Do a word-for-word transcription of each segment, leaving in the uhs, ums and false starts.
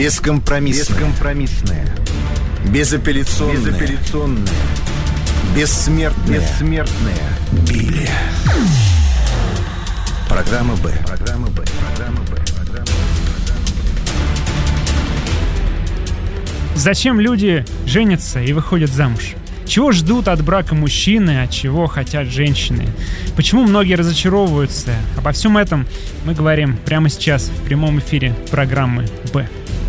Бескомпромиссная. Бескомпромиссная. Безапелляционная. Безапелляционная. Бессмертная. Бессмертная. Библия. Программа Б. Программа Б. Программа Б. Программа Б. Зачем люди женятся и выходят замуж? Чего ждут от брака мужчины, от чего хотят женщины? Почему многие разочаровываются? Обо всем этом мы говорим прямо сейчас в прямом эфире программы «Б».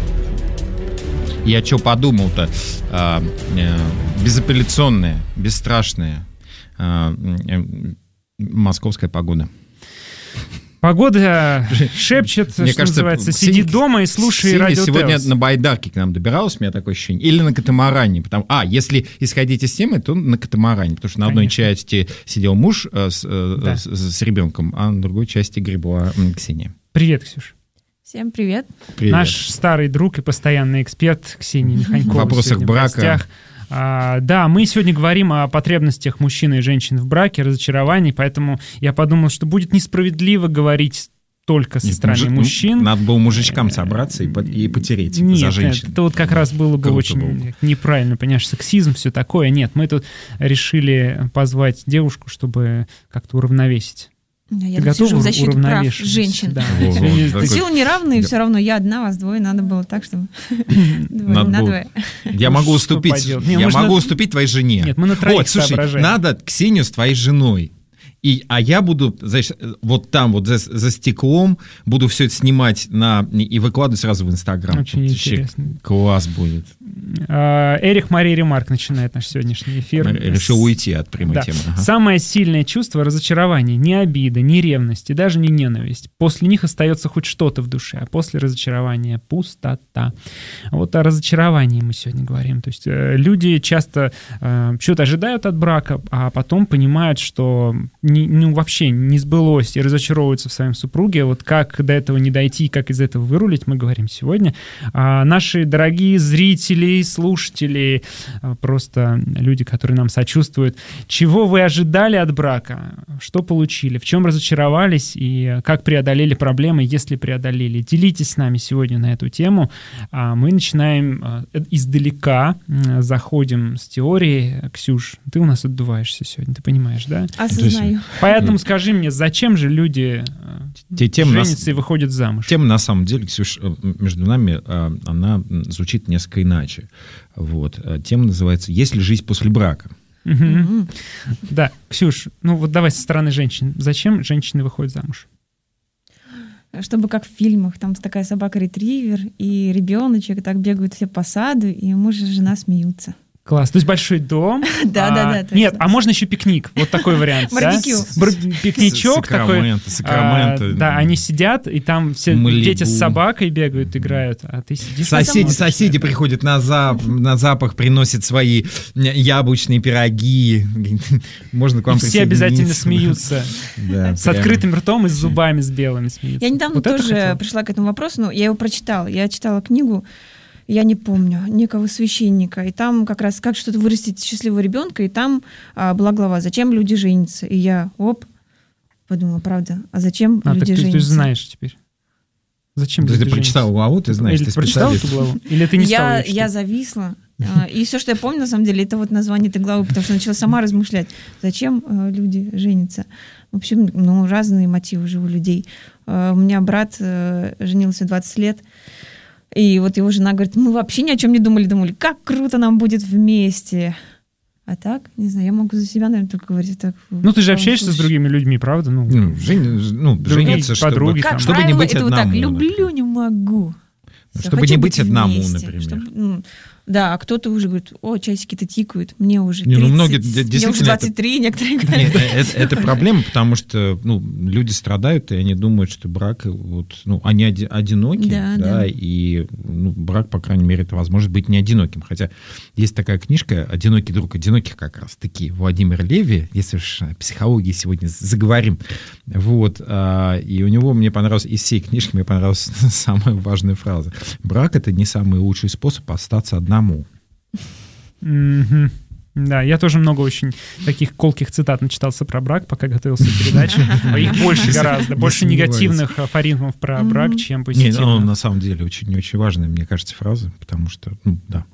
Я что подумал-то? А, э, безапелляционная, бесстрашная а, э, московская погода. Погода шепчет, Мне что кажется, называется, Ксения, сиди дома и слушай Ксения радио сегодня Теос. на байдарке к нам добиралась, у меня такое ощущение. Или на катамаране. Потому, а, если исходить из темы, то на катамаране. Потому что на одной Конечно. части сидел муж э, с, э, да. с, с ребенком, а на другой части гребла э, Ксения. Привет, Ксюш. Всем привет. привет. Наш старый друг и постоянный эксперт Ксения Миханькова. В вопросах брака. А, да, мы сегодня говорим о потребностях мужчин и женщин в браке, разочаровании, поэтому я подумал, что будет несправедливо говорить только со Нет, стороны мужик, мужчин. Надо было мужичкам собраться и, по, и потереть Нет, за женщин. Это вот как раз было бы Круто очень было. неправильно, понимаешь, сексизм, все такое. Нет, мы тут решили позвать девушку, чтобы как-то уравновесить. Да, я тут сижу в защиту прав женщин. Да. Силы неравные, все равно я одна, вас двое, надо было так, чтобы надвое. Я могу уступить, я могу уступить твоей жене. Нет, мы на троих соображаем. Надо Ксению с твоей женой. И, а я буду, знаешь, вот там, вот за, за стеклом, буду все это снимать на, и выкладывать сразу в Инстаграм. Очень интересно. Класс будет. А, Эрих Мария Ремарк начинает наш сегодняшний эфир. Решил уйти от прямой да. темы. Ага. Самое сильное чувство — разочарование. Не обида, не ревность и даже не ненависть. После них остается хоть что-то в душе, а после разочарования — пустота. Вот о разочаровании мы сегодня говорим. То есть э, люди часто э, что-то ожидают от брака, а потом понимают, что Не, ну, вообще не сбылось и разочаровываются в своем супруге. Вот как до этого не дойти, как из этого вырулить, мы говорим сегодня. А наши дорогие зрители, слушатели, просто люди, которые нам сочувствуют, чего вы ожидали от брака? Что получили? В чем разочаровались? И как преодолели проблемы, если преодолели? Делитесь с нами сегодня на эту тему. А мы начинаем издалека, заходим с теории. Ксюш, ты у нас отдуваешься сегодня, ты понимаешь, да? Осознаю. Поэтому скажи мне, зачем же люди женятся и выходят замуж? Тема, на самом деле, Ксюш, между нами, она звучит несколько иначе. Вот. Тема называется «Есть ли жизнь после брака?». Угу. Mm-hmm. Да, Ксюш, ну вот давай со стороны женщин. Зачем женщины выходят замуж? Чтобы как в фильмах, там такая собака-ретривер и ребеночек, так бегают все по саду, и муж и жена смеются. Класс. То есть большой дом. Да, да, да. Нет, а можно еще пикник. Вот такой вариант. Барбекю. Пикничок такой. Сакраменто. Да, они сидят, и там все дети с собакой бегают, играют, а ты сидишь. Соседи, соседи приходят на запах, приносят свои яблочные пироги. Можно к вам присоединиться. Все обязательно смеются. С открытым ртом и с зубами с белыми смеются. Я недавно тоже пришла к этому вопросу, но я его прочитала. Я читала книгу, я не помню, некого священника, и там как раз как что-то вырастить счастливого ребенка, и там а, была глава «Зачем люди женятся?». И я, оп, подумала, правда, а зачем а, люди так женятся? Ты, ты знаешь теперь. Зачем да люди ты прочитала главу, ты знаешь, Или ты прочитала эту главу? Или ты не стала я, я зависла. И все, что я помню, на самом деле, это вот название этой главы, потому что начала сама размышлять, зачем люди женятся. В общем, ну, разные мотивы же у людей. У меня брат женился двадцать лет, и вот его жена говорит, мы вообще ни о чем не думали, думали, как круто нам будет вместе. А так, не знаю, я могу за себя, наверное, только говорить так. Ну, ты же общаешься с другими людьми, правда? Ну, ну, жен, ну жениться, подруги, чтобы, как чтобы правило, не быть это одному. Вот так, люблю, не могу. Все, чтобы не быть одному, например. Чтобы, да, а кто-то уже говорит, о, часики-то тикают, мне уже тридцать, не, ну, многие, мне уже двадцать три, это, некоторые говорят. Это, это проблема, потому что ну, люди страдают, и они думают, что брак, вот, ну, они одиноки, да, да, да. и ну, брак, по крайней мере, это возможность быть не одиноким. Хотя есть такая книжка «Одинокий друг одиноких» как раз таки, Владимир Леви, если уж о психологии сегодня заговорим. Вот, и у него мне понравилось, из всей книжки мне понравилась самая важная фраза. Брак — это не самый лучший способ остаться одному. Mm-hmm. Да, я тоже много очень таких колких цитат начитался про брак, пока готовился к передаче. Их больше гораздо, больше негативных афоризмов про брак, чем позитивных. Нет, ну, на самом деле очень-очень важная, мне кажется, фраза, потому что, ну, да.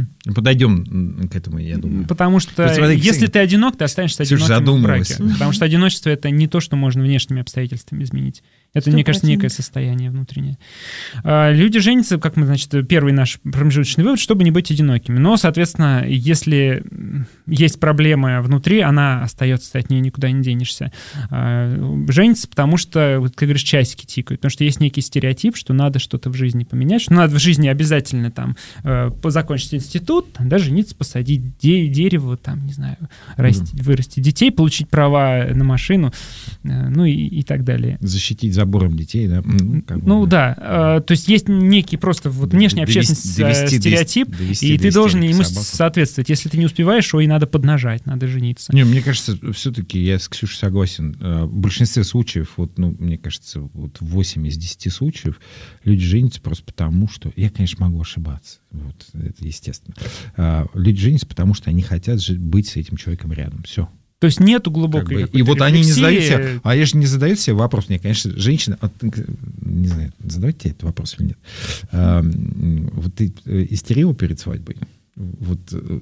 Подойдем к этому, я думаю. Потому что если ты одинок, ты останешься одиноким в браке. Потому что одиночество — это не то, что можно внешними обстоятельствами изменить. Это, мне кажется, некое состояние внутреннее. Люди женятся, как мы, значит, первый наш промежуточный вывод, чтобы не быть одинокими. Но, соответственно, если есть проблема внутри, она остается, от нее никуда не денешься. Женятся, потому что, вот, как говоришь, часики тикают. Потому что есть некий стереотип, что надо что-то в жизни поменять, что надо в жизни обязательно там закончить институт, там, да, жениться, посадить де- дерево, там, не знаю, расти, mm. вырастить детей, получить права на машину, ну и, и так далее. Защитить забором детей, да? Ну, как бы, ну да, да. То есть есть некий просто вот внешний общественный стереотип, довести, и ты должен ему соответствовать. Если ты не успеваешь, ой, надо поднажать, надо жениться. Не, мне кажется, все-таки я с Ксюшей согласен. В большинстве случаев, вот, ну, мне кажется, вот восемь из десяти случаев люди женятся просто потому, что... Я, конечно, могу ошибаться. Вот, это естественно. Люди женятся, потому что они хотят быть с этим человеком рядом. Все. То есть нету глубокой как бы, и вот рефлексии. Они не задают себе, а я же не задаю себе вопрос, мне, конечно, женщина, не знаю, задавать тебе этот вопрос или нет. А, вот ты истерила перед свадьбой? Вот,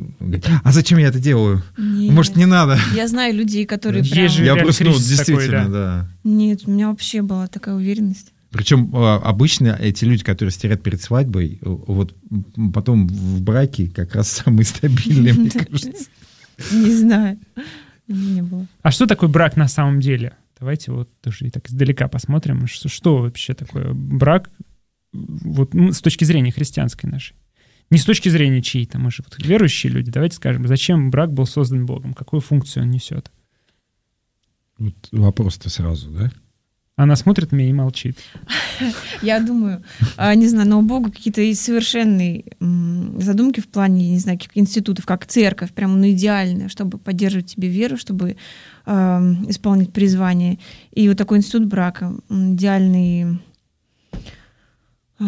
а зачем я это делаю? Нет. Может, не надо? Я знаю людей, которые прям... Я просто, ну, действительно, такой, да. да. Нет, у меня вообще была такая уверенность. Причем обычно эти люди, которые истерят перед свадьбой, вот потом в браке как раз самые стабильные, мне кажется. Не знаю. Не было. А что такое брак на самом деле? Давайте вот тоже так издалека посмотрим, что, что вообще такое брак вот, с точки зрения христианской нашей. Не с точки зрения чьей-то, мы же вот верующие люди. Давайте скажем, зачем брак был создан Богом, какую функцию он несет? Вот вопрос-то сразу, да? Она смотрит на меня и молчит. Я думаю, не знаю, но у Бога какие-то есть совершенные задумки в плане, не знаю, каких институтов, как церковь, прям ну, идеальная, чтобы поддерживать тебе веру, чтобы э, исполнить призвание. И вот такой институт брака, идеальный, э,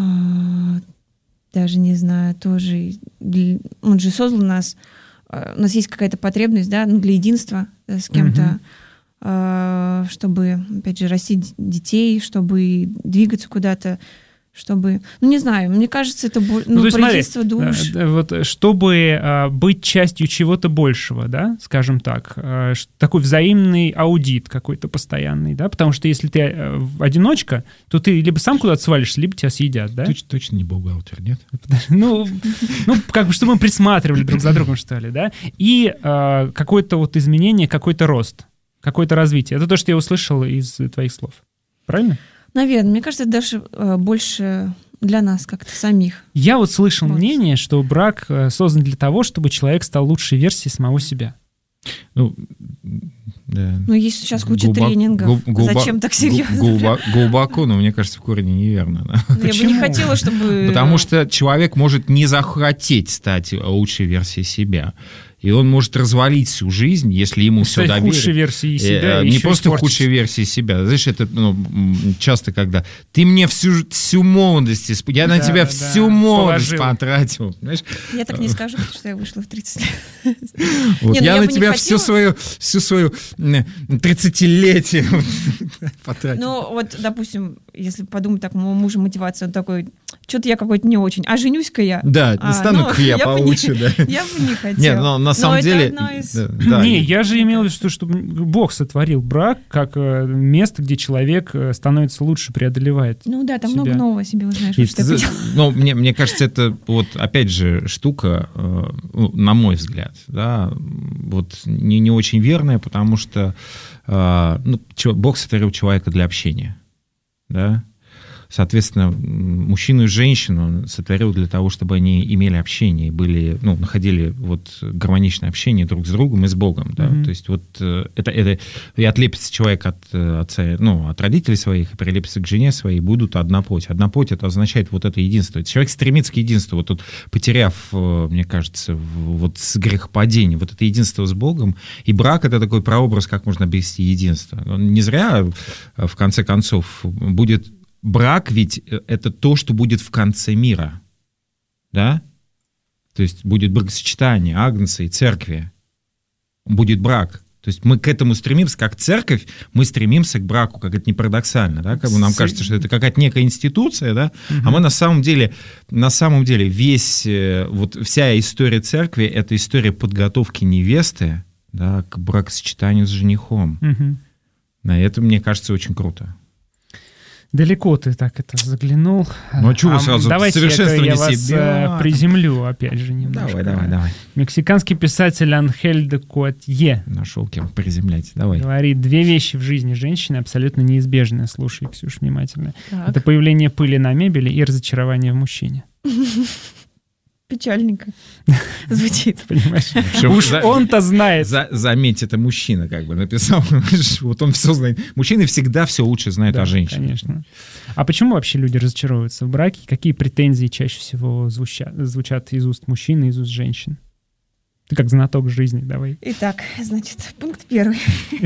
даже не знаю, тоже, он же создал нас, э, у нас есть какая-то потребность, да, ну, для единства да, с кем-то, mm-hmm. чтобы, опять же, растить детей, чтобы двигаться куда-то, чтобы... Ну, не знаю, мне кажется, это ну, ну, про единство душ. Вот, чтобы а, быть частью чего-то большего, да, скажем так, а, такой взаимный аудит какой-то постоянный, да, потому что если ты а, одиночка, то ты либо сам куда-то свалишься, либо тебя съедят, да? Точно, точно не бухгалтер, нет? Ну, ну, как бы, чтобы мы присматривали друг за другом, что ли, да, и а, какое-то вот изменение, какой-то рост. Какое-то развитие. Это то, что я услышал из твоих слов. Правильно? Наверное. Мне кажется, это даже э, больше для нас как-то самих. Я вот слышал вот. мнение, что брак создан для того, чтобы человек стал лучшей версией самого себя. Ну, да. Ну есть сейчас куча Глубок, тренингов. Глубо, Зачем так серьезно? Глубоко, глубоко, но мне кажется, в корне неверно. Да. Я бы не хотела, чтобы... Потому что человек может не захотеть стать лучшей версией себя. И он может развалить всю жизнь, если ему все доверят. Худшей версии себя. Не просто худшей версии себя. Знаешь, это ну, часто, когда ты мне всю, всю молодость, я да, на тебя да, всю да. молодость Положил. потратил. Знаешь? Я так не скажу, потому что я вышла в тридцать лет. Вот, не, я, я на тебя всю свою, всю свою тридцатилетие потратил. Ну, вот, допустим, если подумать так, моего мужа мотивация, он такой, что-то я какой-то не очень. А женюсь-ка я. Да, а, стану-ка ну, я я получше, бы не, да. Я бы не хотела. Нет, но на самом но деле... Из... Да, да. Не, я же имел в виду, что Бог сотворил брак как место, где человек становится лучше, преодолевает Ну да, там себя. много нового себе узнаешь. И, за, ну, мне, мне кажется, это вот, опять же, штука, э, на мой взгляд, да, вот не, не очень верная, потому что э, ну, Бог сотворил человека для общения, да. Соответственно, мужчину и женщину он сотворил для того, чтобы они имели общение, были, ну, находили вот гармоничное общение друг с другом и с Богом, да. Mm-hmm. То есть вот это, это и отлепится человек от отца, ну, от родителей своих, и прилепится к жене своей, будут одна плоть. Одна плоть — это означает вот это единство. Человек стремится к единству. Вот тут, потеряв, мне кажется, вот с грехопадением, вот это единство с Богом, и брак — это такой прообраз, как можно обрести единство. Не зря, в конце концов, будет брак, ведь это то, что будет в конце мира, да? То есть будет бракосочетание Агнца и церкви, будет брак. То есть мы к этому стремимся, как церковь, мы стремимся к браку, как это не парадоксально, да, как бы нам кажется, что это какая-то некая институция, да, угу. а мы на самом деле, на самом деле весь, вот вся история церкви — это история подготовки невесты, да, к бракосочетанию с женихом. Угу. Да, это, мне кажется, очень круто. Далеко ты так это заглянул. Ну, а что вы сразу давайте совершенствование я вас себя? приземлю, опять же, немножко. Давай, давай, давай. Мексиканский писатель Анхель де Куатье нашел кем приземлять. Давай. Говорит, две вещи в жизни женщины абсолютно неизбежны. Слушай, Ксюш, внимательно. Так. Это появление пыли на мебели и разочарование в мужчине. Печальненько звучит. Понимаешь? Уж он-то знает. За, заметь, это мужчина как бы написал. Вот он все знает. Мужчины всегда все лучше знают да, о женщине. Конечно. А почему вообще люди разочаровываются в браке? Какие претензии чаще всего звучат, звучат из уст мужчин и из уст женщин? Ты как знаток жизни, давай. Итак, значит, пункт первый.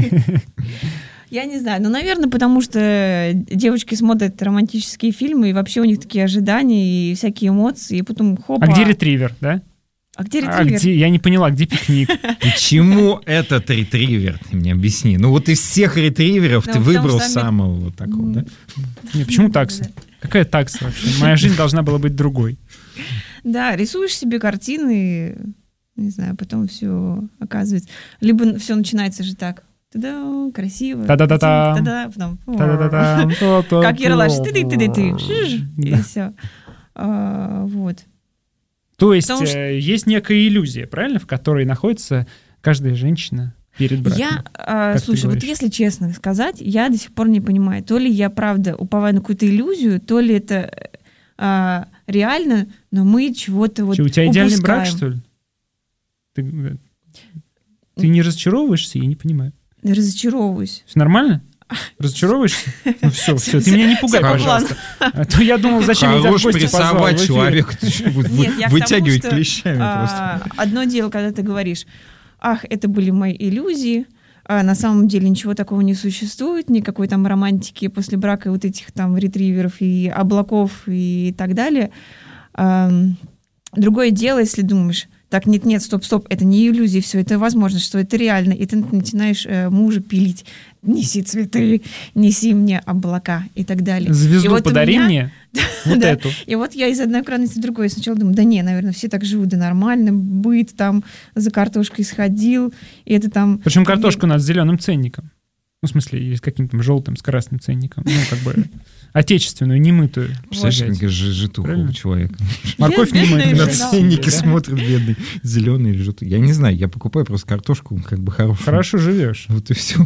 Я не знаю, ну, наверное, потому что девочки смотрят романтические фильмы, и вообще у них такие ожидания и всякие эмоции, и потом хоп. А где ретривер, да? А где ретривер? А где? Я не поняла, где пикник? Почему этот ретривер? Ты мне объясни. Ну вот из всех ретриверов ну, ты выбрал сами... самого вот такого, да? Нет, почему такса? Какая такса вообще? Моя жизнь должна была быть другой. Да, рисуешь себе картины, не знаю, потом все оказывается. Либо все начинается же так. Та-да, красиво. Та-да-да-да. Та-да, потом. Та-да-да-да. Как Ералаш. Ты-ты-ты-ты. И все. Вот. То есть что... есть некая иллюзия, правильно, в которой находится каждая женщина перед браком? Я, а, слушай, вот если честно сказать, я до сих пор не понимаю, то ли я, правда, уповаю на какую-то иллюзию, то ли это а, реально, но мы чего-то вот Что, у тебя идеальный упускаем. брак, что ли? Ты, ты не разочаровываешься? Я не понимаю. Разочаровываюсь. Все нормально? Разочаровываешься? Ну все, все, ты меня не пугай, пожалуйста. А то я думал, зачем я тебя в гости позвал. Прессовать человека, вытягивать тому, клещами а, просто. Одно дело, когда ты говоришь, ах, это были мои иллюзии, а на самом деле ничего такого не существует, никакой там романтики после брака, вот этих там ретриверов и облаков и так далее. А, другое дело, если думаешь, так, нет-нет, стоп-стоп, это не иллюзии, все, это возможно, что это реально. И ты начинаешь э, мужа пилить. Неси цветы, неси мне облака и так далее. Звезду и вот подари меня... мне, вот да. эту. И вот я из одной крайности в другой сначала думаю, да не, наверное, все так живут, да нормально, быт там за картошкой сходил, и это там... Причем картошку у нас с зеленым ценником. Ну, в смысле, или с каким-то желтым, с красным ценником. Ну, как бы... Отечественную, немытую. Представляешь, как житуха у человека. Морковь немытая. На ценники смотрит бедный, зеленый или желтый. Я не знаю, я покупаю просто картошку как бы хорошую. Хорошо живешь. Вот и все.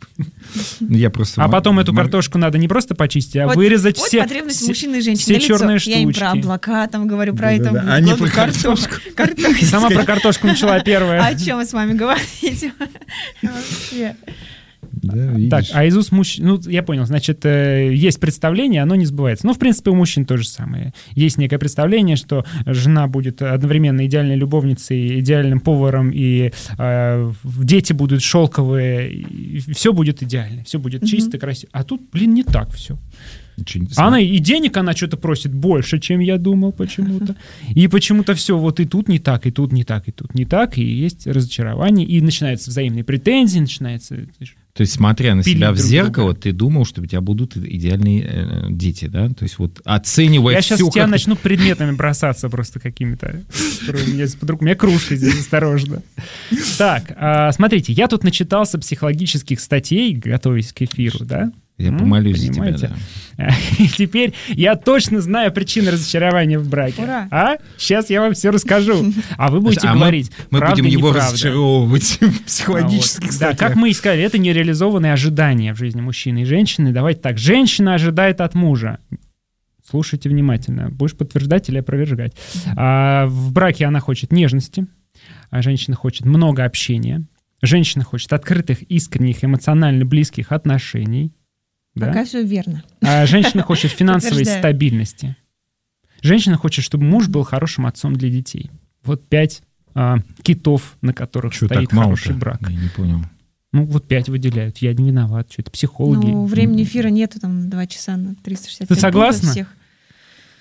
Я просто. А потом эту картошку надо не просто почистить, а вырезать все. Вот потребность мужчины и женщины. Все черные штучки. Я им про облака там говорю, про это. А не про картошку. Сама про картошку начала первая. О чем вы с вами говорите? Вообще. Да, так, а из уст мужчин, ну, я понял, значит, э, есть представление, оно не сбывается. Ну, в принципе, у мужчин то же самое. Есть некое представление, что жена будет одновременно идеальной любовницей, идеальным поваром, и э, дети будут шелковые, и все будет идеально, все будет mm-hmm. чисто, красиво. А тут, блин, не так все. Она и денег она что-то просит больше, чем я думал почему-то. И почему-то все вот и тут не так, и тут не так, и тут не так, и есть разочарование, и начинаются взаимные претензии, начинается... То есть, смотря на себя в зеркало, друга. Ты думал, что у тебя будут идеальные э, дети, да? То есть, вот оценивая я все... Я сейчас в тебя как... начну предметами бросаться просто какими-то. У меня кружка здесь, осторожно. Так, а, смотрите, я тут начитался психологических статей, готовясь к эфиру, да? Я М? помолюсь за тебя, да. И теперь я точно знаю причины разочарования в браке. Ура. А? Сейчас я вам все расскажу. А вы будете а говорить, мы, мы правда, будем его неправда. разочаровывать в психологических а вот. статьях. Да, как мы и сказали, это нереализованные ожидания в жизни мужчины и женщины. Давайте так. Женщина ожидает от мужа. Слушайте внимательно. Будешь подтверждать или опровергать. А, в браке она хочет нежности, а женщина хочет много общения. Женщина хочет открытых, искренних, эмоционально близких отношений. Да? Пока все верно. А женщина хочет финансовой стабильности. Женщина хочет, чтобы муж был хорошим отцом для детей. Вот пять а, китов, на которых Что, стоит так хороший мало-то? брак. Я не понял. Ну, вот пять выделяют. Я не виноват. Что это психологи. Ну, времени эфира нету, там, два часа на триста шестьдесят пять. Ты согласна? Всех.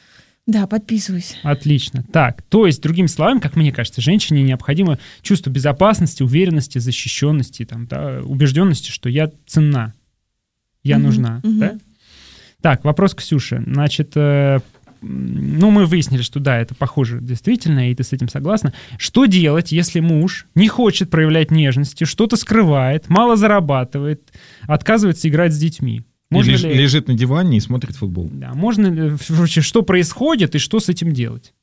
Да, подписываюсь. Отлично. Так, то есть, другими словами, как мне кажется, женщине необходимо чувство безопасности, уверенности, защищенности, там, да, убежденности, что я ценна, я угу, нужна. Угу. Да? Так, вопрос к Ксюше. Значит, э, ну, мы выяснили, что да, это похоже действительно, и ты с этим согласна. Что делать, если муж не хочет проявлять нежности, что-то скрывает, мало зарабатывает, отказывается играть с детьми? Можно Леж, ли... Лежит на диване и смотрит футбол. Да, можно, короче, что происходит и что с этим делать?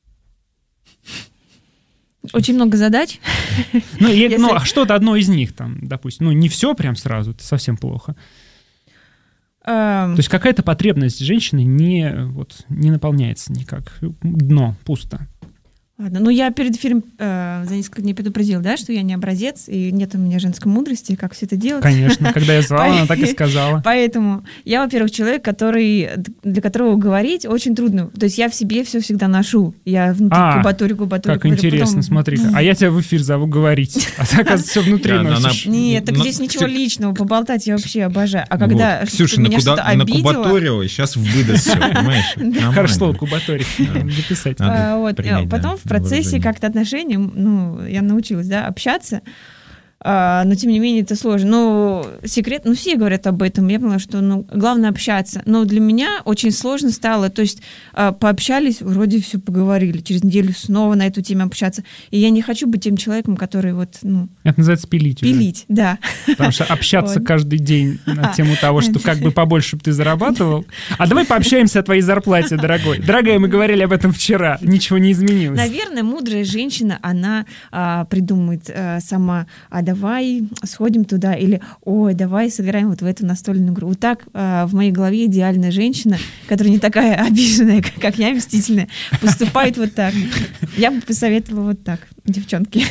Очень много задач. Ну, и, Если... ну, что-то одно из них, там, допустим. Ну, не все прям сразу, это совсем плохо. Um... То есть какая-то потребность женщины не, вот, не наполняется никак. Дно пусто. Ладно, ну я перед эфиром э, за несколько дней предупредила, да, что я не образец, и нет у меня женской мудрости, как все это делать. Конечно, когда я звала, она так и сказала. Поэтому я, во-первых, человек, который, для которого говорить очень трудно. То есть я в себе все всегда ношу. Я внутри кубатурю, кубатурю. Как интересно, смотри-ка. А я тебя в эфир зову говорить, а ты, оказывается, все внутри носишь. Нет, так здесь ничего личного, поболтать я вообще обожаю. А когда Ксюша накубаторила, и сейчас выдаст все, понимаешь? Хорошо слово кубаторить, записать. Потом в процессе как-то отношений, ну, я научилась, да, общаться, а, но, тем не менее, это сложно. Но секрет, ну, все говорят об этом, я поняла, что, ну, главное общаться. Но для меня очень сложно стало, то есть а, пообщались, вроде все поговорили, через неделю снова на эту тему общаться. И я не хочу быть тем человеком, который вот, ну... Это называется пилить. Пилить, уже. Да. Потому что общаться вот. Каждый день на тему того, что как бы побольше бы ты зарабатывал. А давай пообщаемся о твоей зарплате, дорогой. Дорогая, мы говорили об этом вчера, ничего не изменилось. Наверное, мудрая женщина, она а, придумает а, сама, а давай сходим туда, или ой, давай сыграем вот в эту настольную игру. Вот так а, в моей голове идеальная женщина, которая не такая обиженная, как, как я, мстительная, поступает вот так. Я бы посоветовала вот так, девчонки.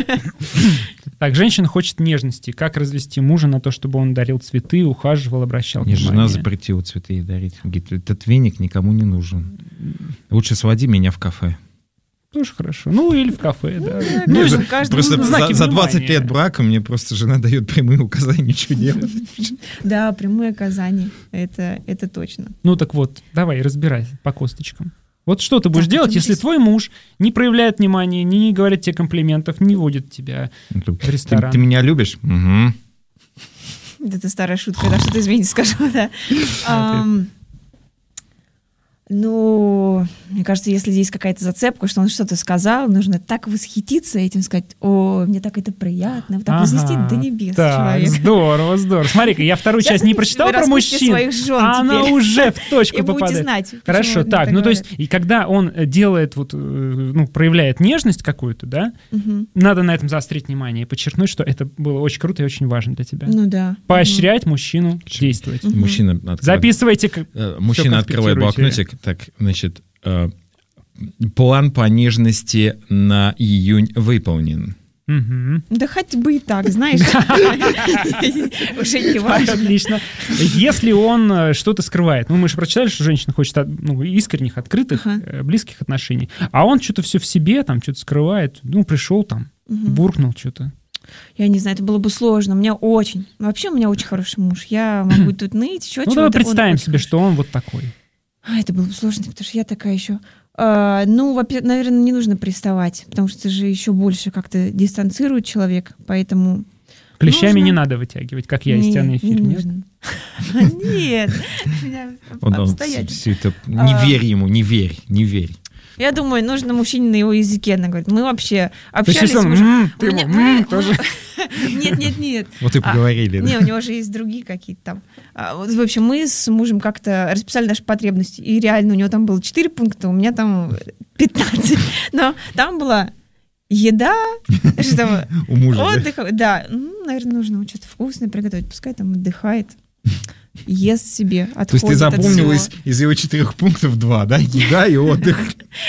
Так, женщина хочет нежности. Как развести мужа на то, чтобы он дарил цветы, ухаживал, обращал Мне внимание? Жена запретила цветы дарить. Говорит, этот веник никому не нужен. Лучше своди меня в кафе. Тоже хорошо. Ну, или в кафе, да. Ну, ну, просто за, за двадцать лет брака мне просто жена дает прямые указания ничего делать. Да, прямые указания. Это, это точно. Ну, так вот, давай, разбирай по косточкам. Вот что ты будешь делать, если твой муж не проявляет внимания, не говорит тебе комплиментов, не водит тебя в ресторан? Ты, ты меня любишь? Угу. Это старая шутка, да, что-то изменить скажу, да. Ну, мне кажется, если здесь какая-то зацепка, что он что-то сказал, нужно так восхититься этим, сказать, о, мне так это приятно, так ага, вознести до небес так, человек. Здорово, здорово. Смотри-ка, я вторую часть не прочитал про мужчин, а она уже в точку попадает. Знать, хорошо, так, ну то есть, и когда он делает, вот, ну, проявляет нежность какую-то, да, угу. надо на этом заострить внимание и подчеркнуть, что это было очень круто и очень важно для тебя. Ну да. Поощрять угу. мужчину действовать. Угу. Мужчина открывает, записывайте. Мужчина открывает блокнотик. Так, значит, э, план по нежности на июнь выполнен. Угу. Да хоть бы и так, знаешь. Уже не важно. Отлично. Если он что-то скрывает, ну мы же прочитали, что женщина хочет искренних, открытых, близких отношений, а он что-то все в себе, там что-то скрывает, ну пришел там, буркнул что-то. Я не знаю, это было бы сложно. У меня очень, вообще у меня очень хороший муж. Я могу тут ныть, еще чего-то. Ну давай представим себе, что он вот такой. А, это было бы сложно, потому что я такая еще... А, ну, во-первых, наверное, не нужно приставать, потому что это же еще больше как-то дистанцирует человека, поэтому... Клещами нужно... не надо вытягивать, как я из тебя на эфире, нет? Нет. Не верь ему, не верь, не верь. Я думаю, нужно мужчине на его языке. Она говорит, мы вообще общались уже... Нет, нет, нет. Вот и поговорили. Не, у него же есть другие какие-то там. В общем, мы с мужем как-то расписали наши потребности. И реально у него там было четыре пункта, у меня там пятнадцать. Но там была еда, отдых. Да, наверное, нужно что-то вкусное приготовить. Пускай там отдыхает. Ест себе, отходит. То есть ты запомнила из, из его четырех пунктов два, да? Еда и отдых.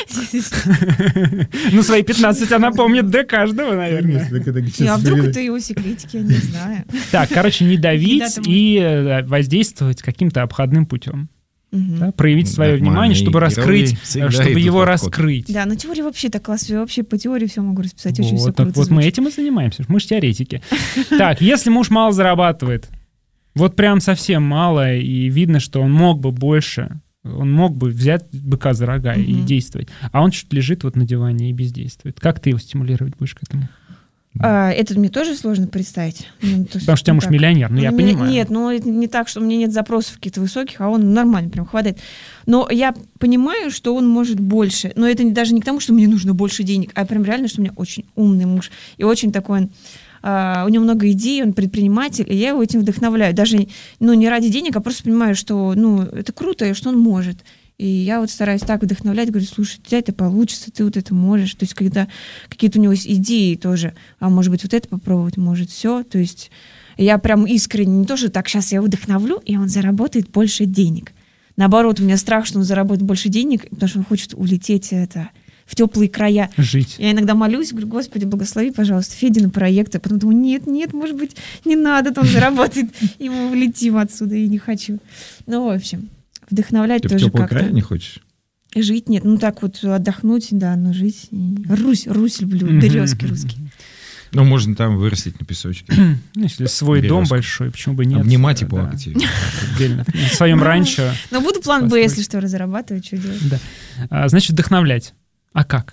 Ну, свои пятнадцать она помнит до каждого, наверное. А вдруг это его секретики, я не знаю. Так, короче, не давить и воздействовать каким-то обходным путем. Проявить свое внимание, чтобы раскрыть, чтобы его раскрыть. Да, но теория вообще так классно. Я вообще по теории все могу расписать. Очень все круто. Вот мы этим и занимаемся. Мы же теоретики. Так, если муж мало зарабатывает, вот прям совсем мало, и видно, что он мог бы больше Он мог бы взять быка за рога mm-hmm. и действовать. А он чуть лежит вот на диване и бездействует. Как ты его стимулировать будешь к этому? А, это мне тоже сложно представить. Ну, то, Потому что у тебя муж так. миллионер, ну я ну, понимаю. Нет, ну это не так, что у меня нет запросов каких-то высоких, а он нормально прям хватает. Но я понимаю, что он может больше. Но это даже не к тому, что мне нужно больше денег, а прям реально, что у меня очень умный муж. И очень такой он... Uh, у него много идей, он предприниматель, и я его этим вдохновляю. Даже ну, не ради денег, а просто понимаю, что ну, это круто, и что он может. И я вот стараюсь так вдохновлять, говорю, слушай, у тебя это получится, ты вот это можешь. То есть когда какие-то у него есть идеи тоже, а может быть вот это попробовать, может все. То есть я прям искренне, не то, что так, сейчас я его вдохновлю, и он заработает больше денег. Наоборот, у меня страх, что он заработает больше денег, потому что он хочет улететь это... в теплые края. Жить. Я иногда молюсь, говорю, Господи, благослови, пожалуйста, Федина проекты. Потом думаю, нет, нет, может быть, не надо, то он заработает, и мы улетим отсюда, и не хочу. Ну, в общем, вдохновлять Ты тоже в теплые как-то. края не хочешь? Жить нет, ну так вот отдохнуть, да, но жить. Русь, Русь люблю, березки русские. Ну, можно там вырастить на песочке. Ну, если свой Березку. дом большой, почему бы нет? Обнимать и Да. плакать. Отдельно. На своем ранчо. Но буду план Б, Построить. если что, разрабатывать, что делать. Да. А, значит, вдохновлять. А как?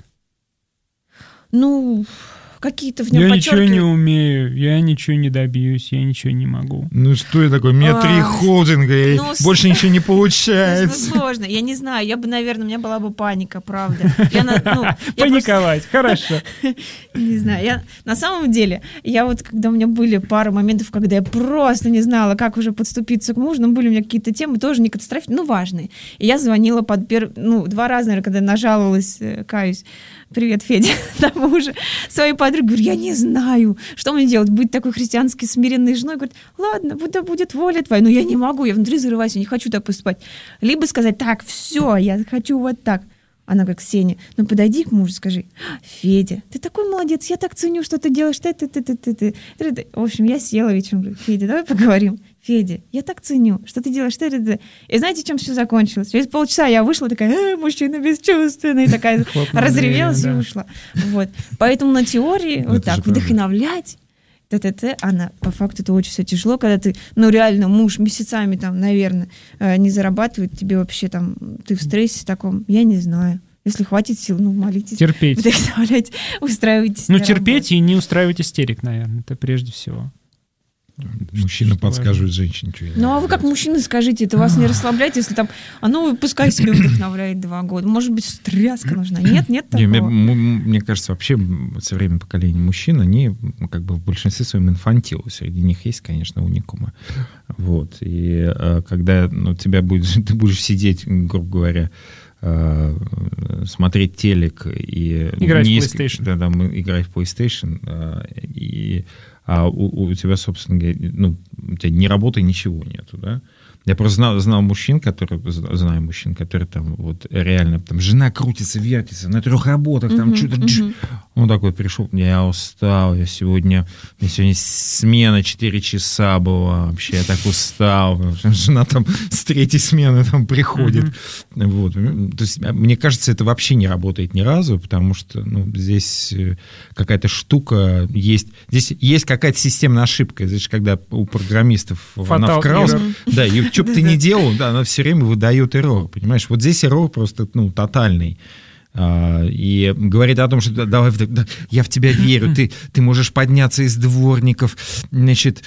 Ну, какие-то в нем Я ничего подчеркиваю. не умею, я ничего не добьюсь, я ничего не могу. Ну что я такой, у меня А, три холдинга, и ну, больше ничего не Ну, получается. сложно, я не знаю, я бы, наверное, у меня была бы паника, правда. Я, на- ну, я просто- Паниковать, хорошо. Не знаю, я на самом деле, я вот, когда у меня были пара моментов, когда я просто не знала, как уже подступиться к мужу, но были у меня какие-то темы, тоже не катастрофические, но важные. И я звонила под перв... ну, два раза, наверное, когда нажаловалась, э, каюсь, привет, Федя, на мужа, своей подруге, говорю, я не знаю, что мне делать, быть такой христианской смиренной женой, говорит, ладно, да будет воля твоя, но я не могу, я внутри зарываюсь, я не хочу так поступать. Либо сказать, так, все, я хочу вот так. Она как Сеня, ну подойди к мужу, скажи, Федя, ты такой молодец, я так ценю, что ты делаешь, ты, ты, ты, ты, ты, ты, ты. В общем, я села вечером, говорю, Федя, давай поговорим. Федя, я так ценю, что ты делаешь, ты, ты, ты. И знаете, чем все закончилось? Через полчаса я вышла такая, э, мужчина бесчувственный, такая разревелась и ушла. Вот. Поэтому на теории вот так вдохновлять, т-т-т, она по факту это очень все тяжело, когда ты, ну реально, муж месяцами там, наверное, не зарабатывает, тебе вообще там, ты в стрессе таком, я не знаю. Если хватит сил, ну молитесь. Терпеть. Вдохновлять, устраивайтесь. Ну на терпеть работу. и не устраивать истерик, наверное, это прежде всего. Мужчина Что подскажет женщине, что Ну, а вы как мужчина скажите, это вас не расслабляет, если там, а ну, пускай себе вдохновляет два года. Может быть, тряска нужна. Нет, нет Не, мне, такого. м- мне кажется, вообще современное поколение мужчин, они ну, как бы в большинстве своем инфантилы. Среди них есть, конечно, уникумы. Вот. И э, когда ну, тебя будет, ты будешь сидеть, грубо говоря, э, смотреть телек и... Играть в не PlayStation. Да, да, мы играть в PlayStation, э, и а у, у тебя, собственно говоря, ну, у тебя ни работы, ничего нету, да? Я просто знал, знал мужчин, которые, знаю мужчин, которые там вот реально, там жена крутится, вертится на трех работах, там Мгм, что-то... мгм. Он такой пришел, я устал, я сегодня, у меня сегодня смена четыре часа была, вообще я так устал. Жена там с третьей смены там приходит. Mm-hmm. Вот. То есть, мне кажется, это вообще не работает ни разу, потому что ну, здесь какая-то штука есть. Здесь есть какая-то системная ошибка. Здесь, когда у программистов Fatal она вкралась, error. да, и что бы ты ни делал, да, она все время выдает эррор, понимаешь? Вот здесь эррор просто ну, тотальный. И говорит о том, что давай, да, я в тебя верю, ты, ты можешь подняться из дворников, значит,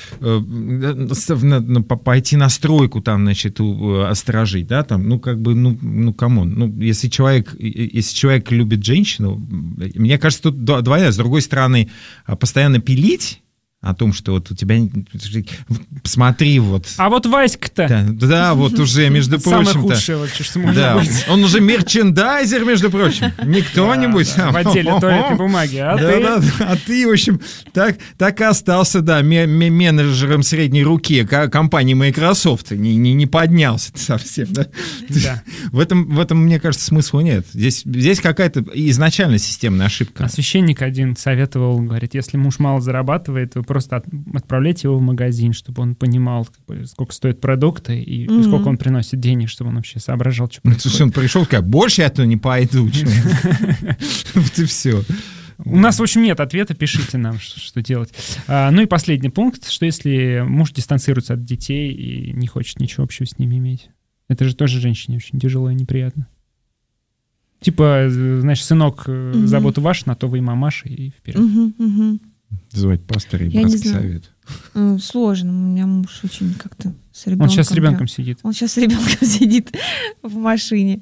пойти на стройку там, значит, осторожить, да, там, ну, как бы, ну, ну, камон, ну, если человек, если человек любит женщину, мне кажется, тут двоя, с другой стороны, постоянно пилить о том, что вот у тебя... Посмотри, вот... А вот Васька-то... Да, да, вот уже, между прочим... Самое худшее вообще, что может Да, быть. он уже мерчендайзер, между прочим. Не кто-нибудь. Да, да, в отделе туалетной бумаги. А Да, ты? да, да. А ты, в общем, так, так и остался, да, ме- ме- менеджером средней руки ко- компании Microsoft. Не, не, не поднялся ты совсем, да? Да. В этом, в этом, мне кажется, смысла нет. Здесь, здесь какая-то изначально системная ошибка. А священник один советовал, говорит, если муж мало зарабатывает, вы просто от- отправляйте его в магазин, чтобы он понимал, как бы, сколько стоят продукты и Мгм. сколько он приносит денег, чтобы он вообще соображал, что Ну, происходит. слушай, он пришел, как больше я туда не пойду. чё. Вот и все. У нас, в общем, нет ответа, пишите нам, что, что делать. А, ну и последний пункт, что если муж дистанцируется от детей и не хочет ничего общего с ними иметь? Это же тоже женщине очень тяжело и неприятно. Типа, знаешь, сынок, угу. забота ваша, на то вы и мамаша, и вперед. Угу, угу. Звать пастора и братский совет. Сложно. У меня муж очень как-то с ребенком. Он сейчас с ребенком да. сидит. Он сейчас с ребенком сидит в машине.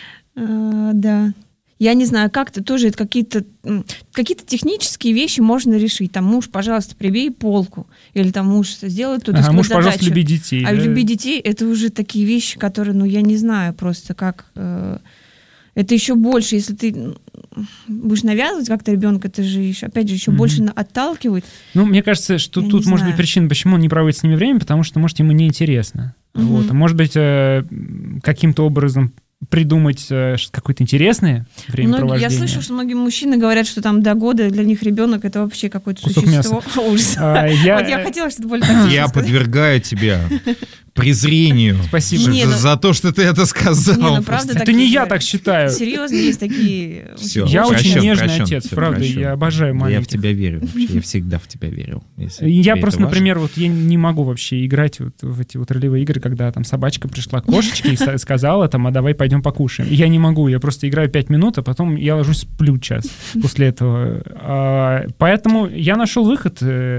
А, да. Я не знаю, как-то тоже это какие-то, какие-то технические вещи можно решить. Там, муж, пожалуйста, прибей полку. Или там муж сделает тут ага, муж, задачу. Пожалуйста, люби детей. А да? люби детей — это уже такие вещи, которые, ну, я не знаю просто, как... Э, это еще больше, если ты будешь навязывать как-то ребенка, это же еще, опять же, еще mm-hmm. больше отталкивает. Ну, мне кажется, что я тут может быть причина, почему он не проводит с ними время, потому что, может, ему неинтересно. Mm-hmm. Вот. А может быть, э, каким-то образом придумать э, какое-то интересное времяпровождение. Я слышу, что многие мужчины говорят, что там до года для них ребенок — это вообще какое-то кусок существо. Ужас. А, я... Вот я хотела что-то более тактичное. Я подвергаю тебя презрению. Спасибо. Не, за, ну... за то, что ты это сказал. Не, ну, правда, это не я так считаю. Серьезно, есть такие... Все, я прощен, очень нежный прощен, отец, все, правда, прощен. Я обожаю маленьких. Я в тебя верю. Вообще, я всегда в тебя верил. Я просто, например, вот я не могу вообще играть вот в эти вот ролевые игры, когда там собачка пришла к кошечке и сказала там, а давай пойдем покушаем. Я не могу, я просто играю пять минут, а потом я ложусь сплю час после этого. Поэтому я нашел выход.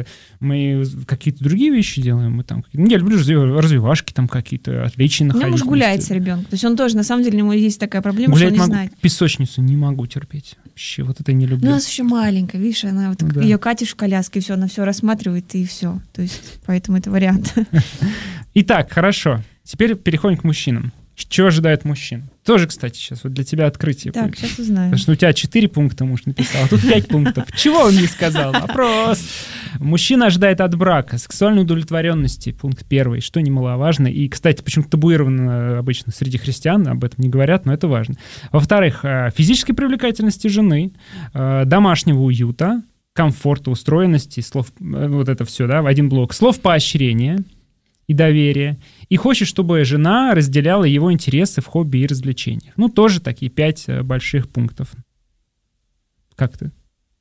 Мы какие-то другие вещи делаем. Мы там, ну, я люблю развивашки там какие-то, отличия находить. У меня муж гуляет с ребенком. То есть он тоже, на самом деле, у него есть такая проблема, гулять что он не могу, знает. Песочницу не могу терпеть. Вообще, вот это не люблю. Ну, у нас еще маленькая, видишь, она вот да. ее катишь в коляске, и все, она все рассматривает, и все. То есть, поэтому это вариант. Итак, хорошо. Теперь переходим к мужчинам. Что ожидает мужчин? Тоже, кстати, сейчас вот для тебя открытие. Так, будет. Сейчас узнаем. Потому что у тебя четыре пункта муж написал, а тут пять пунктов. Чего он не сказал? Вопрос. Мужчина ожидает от брака сексуальной удовлетворенности, пункт первый, что немаловажно. И, кстати, почему-то табуировано обычно среди христиан, об этом не говорят, но это важно. Во-вторых, физической привлекательности жены, домашнего уюта, комфорта, устроенности, слов, вот это все, да, в один блок. Слов поощрения и доверия. И хочет, чтобы жена разделяла его интересы в хобби и развлечениях. Ну, тоже такие пять больших пунктов. Как ты?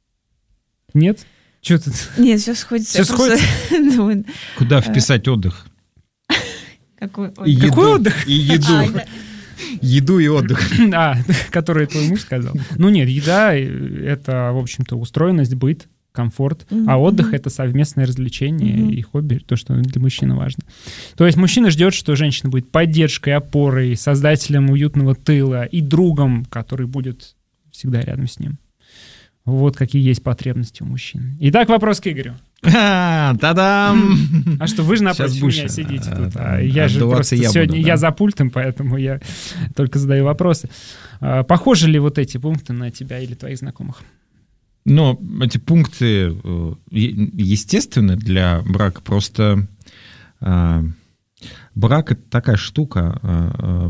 Нет? Что тут? Нет, все сходится. Все сходится? Просто... Куда вписать отдых? Какой отдых? И Какой отдых? И еду. А, да. Еду и отдых. А, который твой муж сказал. Ну нет, еда — это, в общем-то, устроенность, быт, комфорт, mm-hmm. а отдых — это совместное развлечение mm-hmm. и хобби, то, что для мужчины важно. То есть мужчина ждет, что женщина будет поддержкой, опорой, создателем уютного тыла и другом, который будет всегда рядом с ним. Вот какие есть потребности у мужчин. Итак, вопрос к Игорю. А, та-дам! А что, вы же напротив меня сидите тут. А я же просто я сегодня, буду, да. я за пультом, поэтому я только задаю вопросы. А, похожи ли вот эти пункты на тебя или твоих знакомых? Но эти пункты, естественно, для брака. Просто э, брак — это такая штука э,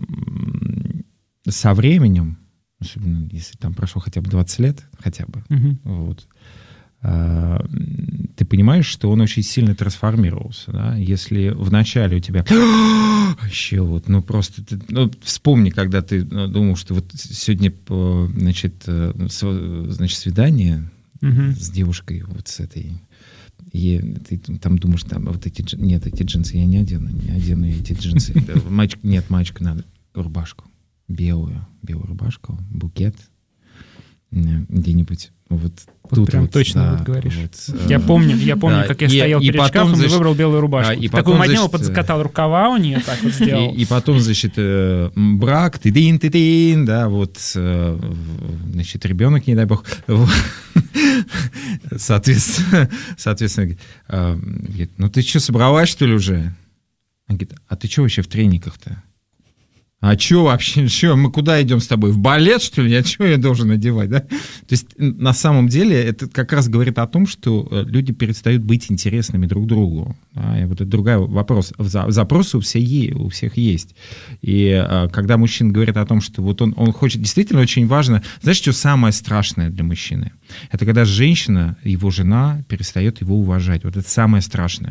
э, со временем, особенно если там прошло хотя бы двадцать лет, хотя бы, uh-huh. вот, э, ты понимаешь, что он очень сильно трансформировался. Да? Если вначале у тебя вообще вот, ну просто, ты, ну, вспомни, когда ты думал, что вот сегодня, значит, значит свидание uh-huh. с девушкой вот с этой, и ты там думаешь, там вот эти, нет, эти джинсы я не одену, не одену эти джинсы. Мальчик, нет, мальчику надо рубашку, белую, белую рубашку, букет, где-нибудь вот, вот тут прям вот, точно да, вот говоришь. Вот, я помню, я помню, да, как я и, стоял и перед шкафом значит, и выбрал белую рубашку. А, и такую модневу подзакатал рукава у нее, так вот сделал. И, и потом, значит, брак, ты-дин, ты-дин, да, вот, значит, ребенок, не дай бог. Соответственно, соответственно, говорит, ну ты что, собралась, что ли, уже? Он говорит, а ты что вообще в трениках-то? А что вообще, что, мы куда идем с тобой? В балет, что ли? А что я должен одевать, да? То есть, на самом деле, это как раз говорит о том, что люди перестают быть интересными друг другу. Да? И вот это другой вопрос. Запросы у всех, у всех есть. И а, когда мужчина говорит о том, что вот он, он хочет, действительно очень важно, знаешь, что самое страшное для мужчины? Это когда женщина, его жена, перестает его уважать. Вот это самое страшное.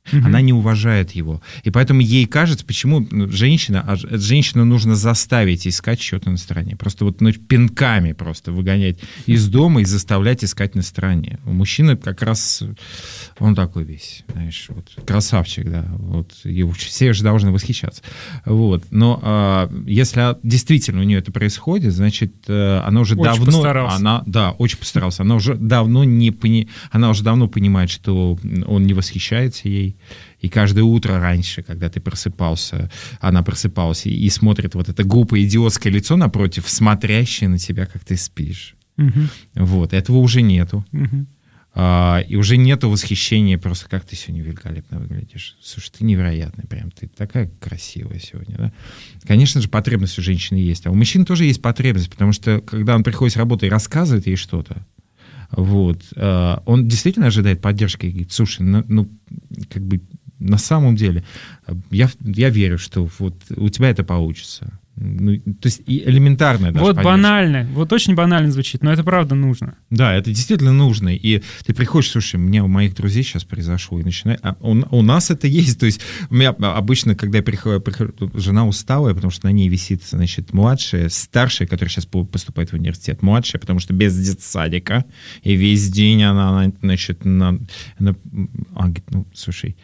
Угу. Она не уважает его. И поэтому ей кажется, почему женщина, а женщину нужно заставить искать что-то на стороне. Просто вот ну, пинками просто выгонять из дома и заставлять искать на стороне. У мужчины как раз он такой весь, знаешь, вот, красавчик, да. Вот, и все же должны восхищаться. Вот. Но а, если действительно у нее это происходит, значит, она уже очень давно... Постарался. Она, да, очень постарался. Она уже давно не пони, она уже давно понимает, что он не восхищается ей. И каждое утро раньше, когда ты просыпался, она просыпалась и, и смотрит вот это глупое идиотское лицо напротив, смотрящее на тебя, как ты спишь. Угу. Вот, этого уже нету. Угу. А, и уже нету восхищения, просто как ты сегодня великолепно выглядишь. Слушай, ты невероятная, прям ты такая красивая сегодня, да? Конечно же, потребность у женщины есть. А у мужчин тоже есть потребность, потому что когда он приходит с работы и рассказывает ей что-то, вот, а, он действительно ожидает поддержки и говорит, слушай, ну, ну как бы на самом деле я, я верю, что вот у тебя это получится. Ну, то есть и элементарное даже. Вот поддержка. Банально, вот очень банально звучит, но это правда нужно. Да, это действительно нужно. И ты приходишь, слушай, у меня у моих друзей сейчас произошло, и начинает... А у, у нас это есть. То есть у меня обычно, когда я прихожу, прихожу, жена усталая, потому что на ней висит, значит, младшая, старшая, которая сейчас поступает в университет, младшая, потому что без детсадика, и весь день она, значит, на... на а, говорит, ну, слушай,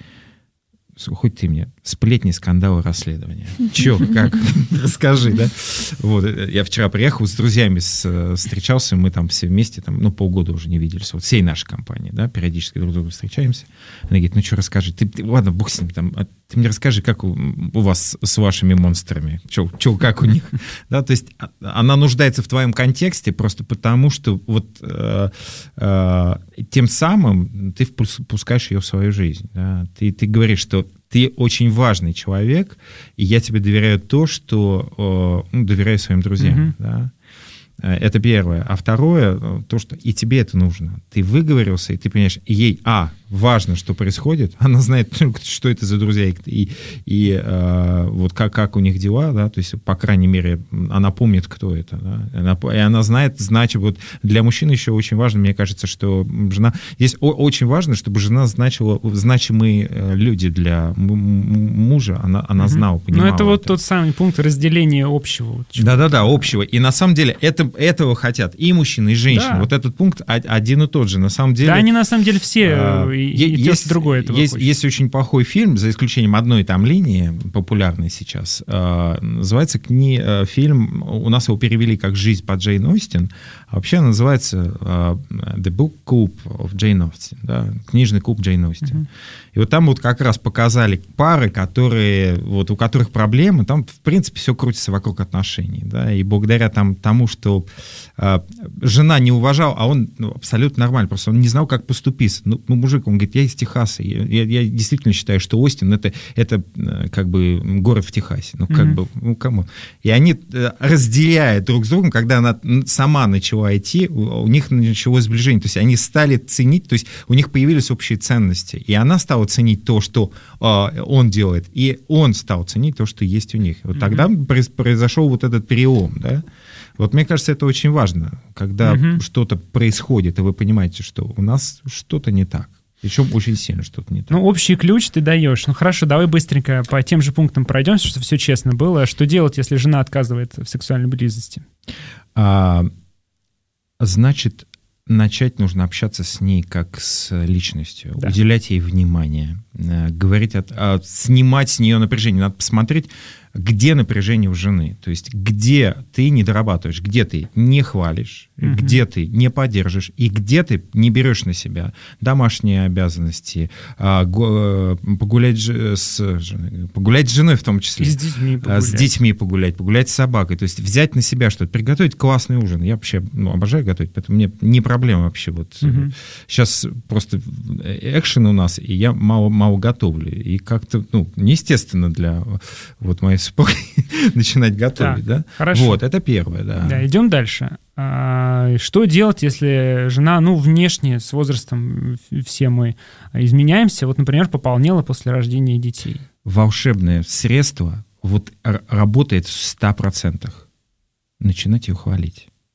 хоть ты мне сплетни, скандалы, расследования. Че, как? Расскажи, да? Вот, я вчера приехал, с друзьями с, встречался, мы там все вместе, там, ну, полгода уже не виделись, вот всей нашей компании, да, периодически друг с другом встречаемся. Она говорит, ну, что, расскажи, ты, ты ладно, бог с ним, там, а ты мне расскажи, как у, у вас с вашими монстрами, че, че, как у них, да, то есть она нуждается в твоем контексте просто потому, что вот э, э, тем самым ты впускаешь ее в свою жизнь, да, ты, ты говоришь, что ты очень важный человек, и я тебе доверяю то, что ну, доверяю своим друзьям. Mm-hmm. Да? Это первое. А второе, то, что и тебе это нужно. Ты выговорился, и ты понимаешь, и ей, а, важно, что происходит, она знает, что это за друзья, и, и, и э, вот как, как у них дела, да, то есть, по крайней мере, она помнит, кто это, да? Она, и она знает, значит, вот для мужчин еще очень важно, мне кажется, что жена, здесь о, очень важно, чтобы жена значила, значимые люди для мужа, она, она знала, понимала. Ну, это вот это. тот самый пункт разделения общего. Да-да-да, общего, и на самом деле это, этого хотят и мужчины, и женщины, да. Вот этот пункт один и тот же, на самом деле. Да, они на самом деле все... А, И, и есть, другое этого есть, есть очень плохой фильм, за исключением одной там линии, популярной сейчас, э, называется кни, э, фильм, у нас его перевели как «Жизнь по Джейн Остин», а вообще называется э, «The Book Club of Jane Austen», да, «Книжный клуб Джейн Остин». Uh-huh. И вот там вот как раз показали пары, которые, вот у которых проблемы, там, в принципе, все крутится вокруг отношений, да, и благодаря там, тому, что э, жена не уважала, а он ну, абсолютно нормально, просто он не знал, как поступить. Ну, ну мужик, он говорит, я из Техаса, я, я, я действительно считаю, что Остин это, это э, как бы город в Техасе, ну, как mm-hmm. бы, ну, кому? И они, э, разделяя друг с другом, когда она сама начала идти, у, у них началось сближение, то есть они стали ценить, то есть у них появились общие ценности, и она стала ценить то, что э, он делает, и он стал ценить то, что есть у них. Вот mm-hmm. тогда произошел вот этот перелом, да. Вот мне кажется, это очень важно, когда mm-hmm. что-то происходит, и вы понимаете, что у нас что-то не так. Причем очень сильно что-то не так. Ну, общий ключ ты даешь. Ну, хорошо, давай быстренько по тем же пунктам пройдемся, чтобы все честно было. Что делать, если жена отказывает в сексуальной близости? А, значит, начать нужно общаться с ней как с личностью, да. Уделять ей внимание, говорить, от, а, снимать с нее напряжение. Надо посмотреть, где напряжение у жены, то есть где ты не дорабатываешь, где ты не хвалишь, mm-hmm. где ты не поддержишь и где ты не берешь на себя домашние обязанности, погулять с, погулять с женой в том числе, и с детьми погулять. с детьми погулять, погулять с собакой, то есть взять на себя что-то, приготовить классный ужин. Я вообще ну, обожаю готовить, поэтому мне не проблема вообще. Вот mm-hmm. сейчас просто экшен у нас, и я мало, мало готовлю, и как-то ну, неестественно для вот моей начинать готовить, так, да? Хорошо. Вот, это первое, да. Да, идем дальше. А, что делать, если жена, ну, внешне, с возрастом все мы изменяемся, вот, например, пополнела после рождения детей? Волшебное средство вот работает в ста процентах. Начинать ее хвалить.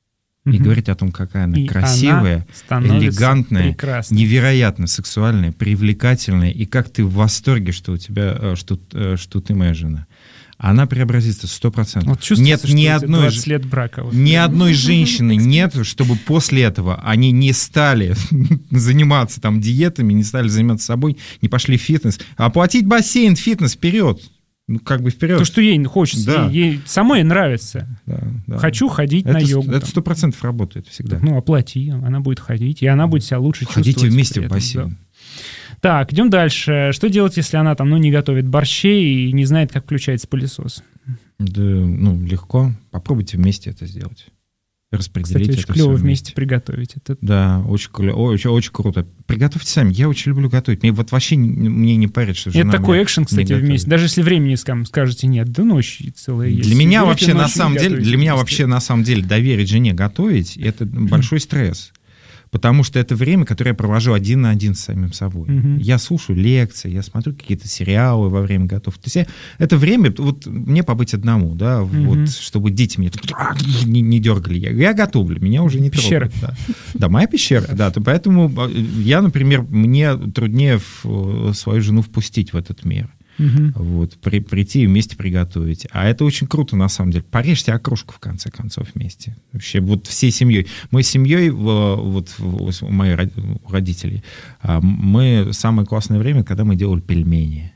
и говорить о том, какая она и красивая, она элегантная, прекрасной. Невероятно сексуальная, привлекательная, и как ты в восторге, что у тебя, что, что ты моя жена. Она преобразится сто процентов. Вот чувствуется, нет ни что одной, двадцать лет брака. Вот. Ни одной женщины нет, чтобы после этого они не стали заниматься там диетами, не стали заниматься собой, не пошли в фитнес. Оплатить бассейн, фитнес, вперед. Ну, как бы вперед. То, что ей хочется, да. ей, ей самой нравится. Да, да. Хочу ходить это, на йогу. Это сто процентов работает всегда. Ну, оплати, она будет ходить, и она будет себя лучше Ходите чувствовать. Ходите вместе в в бассейн. Да. Так, идем дальше. Что делать, если она там, ну, не готовит борщей и не знает, как включается пылесос? Да, ну, легко. Попробуйте вместе это сделать. Распределить. Кстати, очень это клево вместе. вместе приготовить. Это... Да, очень, очень, очень круто. Приготовьте сами. Я очень люблю готовить. Мне вот вообще мне не парит, что жена Это такой экшен, кстати, готовит. Вместе. Даже если времени скажете нет, да ночи целые есть. Для меня Сидите вообще на ночью самом и деле, для меня вместе. вообще на самом деле доверить жене готовить — это большой стресс. Потому что это время, которое я провожу один на один с самим собой. Мгм. Я слушаю лекции, я смотрю какие-то сериалы во время готовки. То есть я- это время, вот мне побыть одному, да, Мгм. вот, чтобы дети меня тут не, не дергали. Я, я готовлю, меня уже не Пещера. трогают. Да. да, моя пещерка, да. То поэтому я, например, мне труднее в, свою жену впустить в этот мир. Мгм. Вот, при, прийти и вместе приготовить. А это очень круто, на самом деле. Порежьте окрошку, в конце концов, вместе. Вообще, вот всей семьей. Мы с семьей, в- вот в- у моих род- у родителей, а, мы самое классное время, когда мы делали пельмени.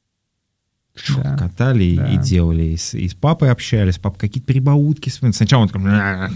Да. Катали и- Да. и делали. И с, и с папой общались, папа какие-то прибаутки вспоминает. Сначала он такой,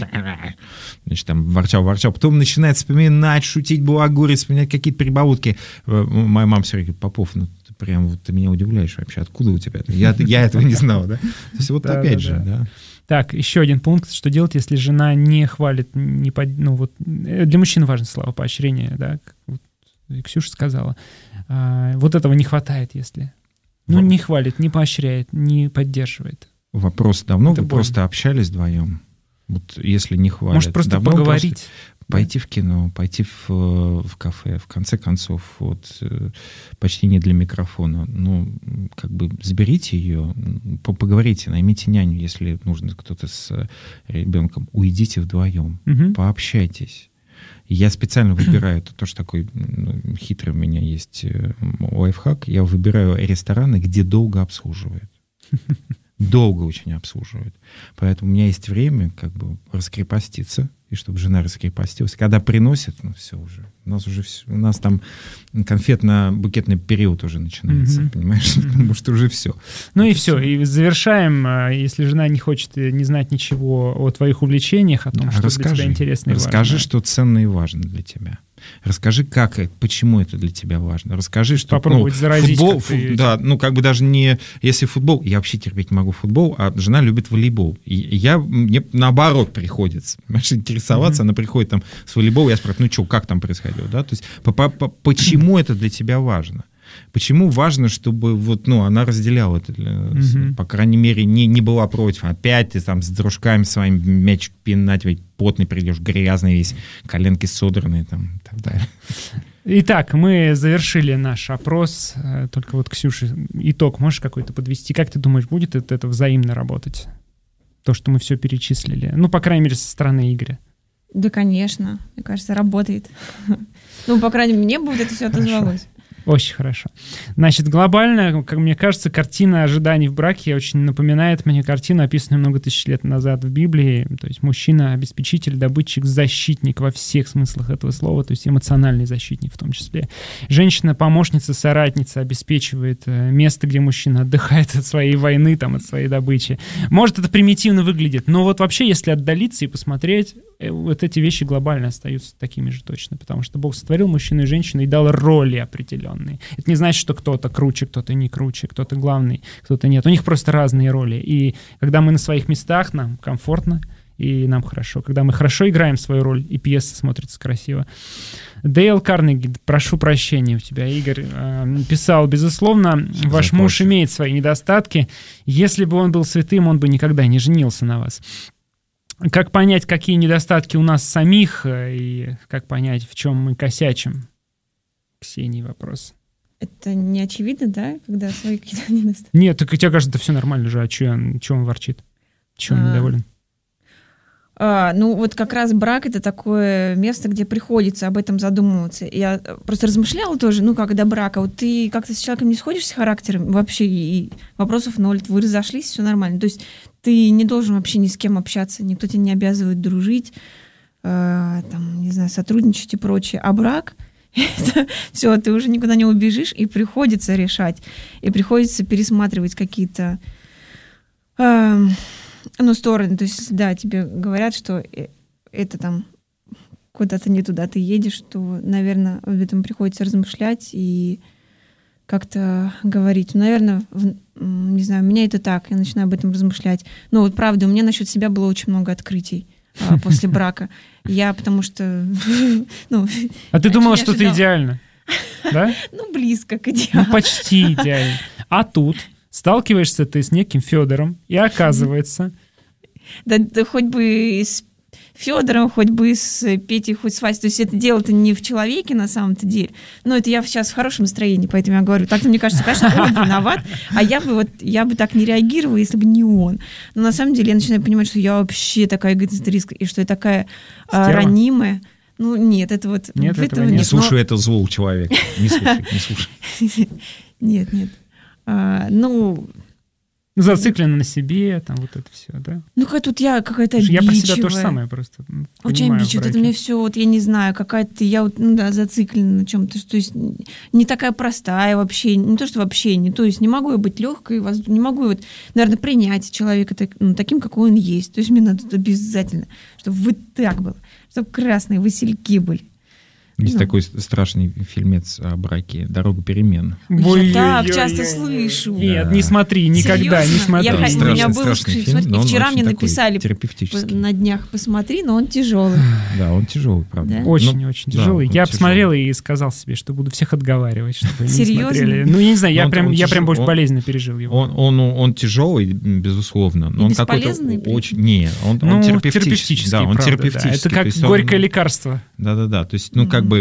значит, там ворчал, ворчал, потом начинает вспоминать, шутить, балагурить, вспоминать какие-то прибаутки. Э, Моя мама все время говорит: Попов, ну ты прям вот ты меня удивляешь вообще, откуда у тебя это? Я, я этого не знал, да? То есть вот Да, опять да, же, да. да. Так, еще один пункт. Что делать, если жена не хвалит, не под... ну вот э, для мужчин важно слово поощрение, да, как вот и Ксюша сказала. А, вот этого не хватает, если... Ну, Вот. не хвалит, не поощряет, не поддерживает. Вопрос: давно Это вы больно. просто общались вдвоем? Вот если не хвалят. Может, просто давно поговорить. просто пойти в кино, пойти в, э, в кафе. В конце концов, вот э, почти не для микрофона. Ну, как бы заберите ее, по- поговорите, наймите няню, если нужно кто-то с э, ребенком. Уйдите вдвоем, Мгм. пообщайтесь. Я специально выбираю, это тоже такой ну, хитрый у меня есть э, лайфхак, я выбираю рестораны, где долго обслуживают. Долго очень обслуживают. Поэтому у меня есть время как бы раскрепоститься, и чтобы жена раскрепостилась. Когда приносят, ну все уже. У нас уже все, у нас там конфетно-букетный период уже начинается, Мгм. понимаешь? Потому что уже все. Ну и все. И завершаем. а, Если жена не хочет э, не знать ничего о твоих увлечениях, о том, что для тебя интересно и расскажи, важно. что ценно и важно для тебя. Расскажи, как это, почему это для тебя важно. Расскажи, что Попробовать ну, заразить футбол, как-то фут- её да, ну как бы даже не если футбол, я вообще терпеть не могу футбол, а жена любит волейбол. И я мне наоборот приходится, понимаешь, интересоваться. Мгм. Она приходит там с волейбола, я спрашиваю: ну что, как там происходило, да? То есть по- по- по- почему это для тебя важно? Почему важно, чтобы вот, ну, она разделяла это, для- Мгм. по крайней мере, не, не была против. Опять ты там с дружками своими мячик пинать, ведь потный придешь, грязный весь, коленки содранные там и так далее. Итак, мы завершили наш опрос. Э, Только вот, Ксюша, итог можешь какой-то подвести? Как ты думаешь, будет это, это взаимно работать? То, что мы все перечислили. Ну, по крайней мере, со стороны Игоря. Да, конечно. Мне кажется, работает. Ну, по крайней мере, мне бы вот это все отозвалось. Очень хорошо. Значит, глобально, как мне кажется, картина ожиданий в браке очень напоминает мне картину, описанную много тысяч лет назад в Библии. То есть мужчина — обеспечитель, добытчик, защитник во всех смыслах этого слова, то есть эмоциональный защитник в том числе. Женщина — помощница, соратница, обеспечивает э, место, где мужчина отдыхает от своей войны, там, от своей добычи. Может, это примитивно выглядит, но вот вообще, если отдалиться и посмотреть, э, вот эти вещи глобально остаются такими же точно, потому что Бог сотворил мужчину и женщину и дал роли определенные. Это не значит, что кто-то круче, кто-то не круче, кто-то главный, кто-то нет. У них просто разные роли. И когда мы на своих местах, нам комфортно и нам хорошо. Когда мы хорошо играем свою роль, и пьеса смотрится красиво. Дейл Карнеги, прошу прощения у тебя, Игорь, э, писал: безусловно, ваш муж Заплачу. имеет свои недостатки. Если бы он был святым, он бы никогда не женился на вас. Как понять, какие недостатки у нас самих, э, и как понять, в чем мы косячим? Ксении вопрос. Это не очевидно, да, когда свои какие-то недостатки? Нет, так и тебе кажется, да все нормально же, а че он, че он ворчит? Че он А. недоволен? А, ну, вот как раз брак — это такое место, где приходится об этом задумываться. Я просто размышляла тоже, ну, как до брака. Вот ты как-то с человеком не сходишься характером вообще, и вопросов ноль. Вы разошлись, все нормально. То есть ты не должен вообще ни с кем общаться, никто тебя не обязывает дружить, э, там, не знаю, сотрудничать и прочее. А брак — это все, ты уже никуда не убежишь, и приходится решать. И приходится пересматривать какие-то... Э, Ну, стороны, то есть, да, тебе говорят, что это там куда-то не туда ты едешь, то, наверное, об этом приходится размышлять и как-то говорить. Наверное, в, не знаю, у меня это так, я начинаю об этом размышлять. Но вот правда, у меня насчет себя было очень много открытий а, после брака. Я потому что... ну, а ты думала, что ты идеальна? Да? Ну, близко к идеалу. Ну, почти идеально. А тут... Сталкиваешься ты с неким Федором, и оказывается... Да, да хоть бы с Федором, хоть бы с Петей, хоть с Васей. То есть это дело-то не в человеке на самом-то деле. Но это я сейчас в хорошем настроении, поэтому я говорю. Так-то мне кажется, конечно, он виноват, а я бы, вот, я бы так не реагировала, если бы не он. Но на самом деле я начинаю понимать, что я вообще такая эгоцентристка, и что я такая а, ранимая. Ну нет, это вот... Нет, этого этого нет. нет. Не слушай но... этого злого человека. Не слушай, не слушай. Нет, нет. А, ну... Зациклена на себе, там вот это все, да? Ну, как тут я какая-то обидчивая. Я про себя то же самое просто очень обидчивая. Это мне все, вот я не знаю, какая-то, я вот, ну да, зациклена на чем-то, то есть не такая простая вообще, не то, что вообще не, то есть не могу я быть легкой, не могу вот, наверное, принять человека так, ну, таким, какой он есть. То есть мне надо обязательно, чтобы вы так было, чтобы красные васильки были. Есть ну. такой страшный фильмец о браке «Дорога перемен». Ой, я так ой, часто ой, слышу. Нет, да. не смотри, никогда Серьезно? не смотри. Я, страшный, у меня был страшный фильм, и вчера мне написали на днях, посмотри, но он тяжелый. Да, он тяжелый, правда. Да? Очень-очень ну, тяжелый. Да, я тяжелый. посмотрел и сказал себе, что буду всех отговаривать, чтобы не Серьезно? смотрели. Ну, я не знаю, я он, прям, он я тяж... прям больше он, болезненно пережил его. Он, он, он, он тяжелый, безусловно, но и он какой-то очень... Не, он, ну, он терапевтический. терапевтический. Да, он правда, терапевтический. Да. Это как горькое он... лекарство. Да-да-да, то есть, ну, как бы...